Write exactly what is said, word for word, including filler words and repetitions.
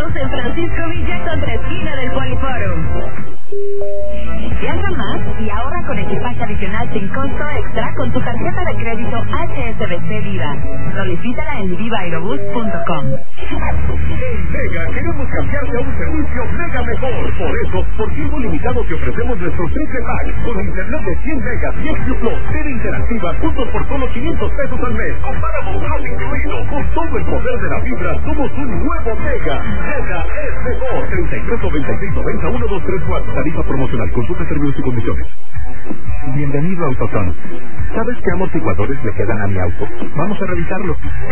Studios en Francisco Villa contra esquina del Poliforum. Viaja más y ahorra con equipaje adicional sin costo extra con tu tarjeta de crédito H S B C Viva. Solicítala en viva aerobús punto com. En Mega queremos cambiarte a un servicio Mega mejor. Por eso, por tiempo limitado te ofrecemos nuestro triple pack con internet de cien megas y X Plus, tele interactiva, puntos por solo quinientos pesos al mes. Comparamos más incluido. Con todo el poder de la fibra, somos un nuevo Mega. Mega es mejor. treinta y tres noventa y seis noventa uno dos tres cuatro. Tarifa promocional. Consulta términos y condiciones. Bienvenido a AutoZone. ¿Sabes qué amortiguadores le quedan a mi auto? Vamos a revisarlo.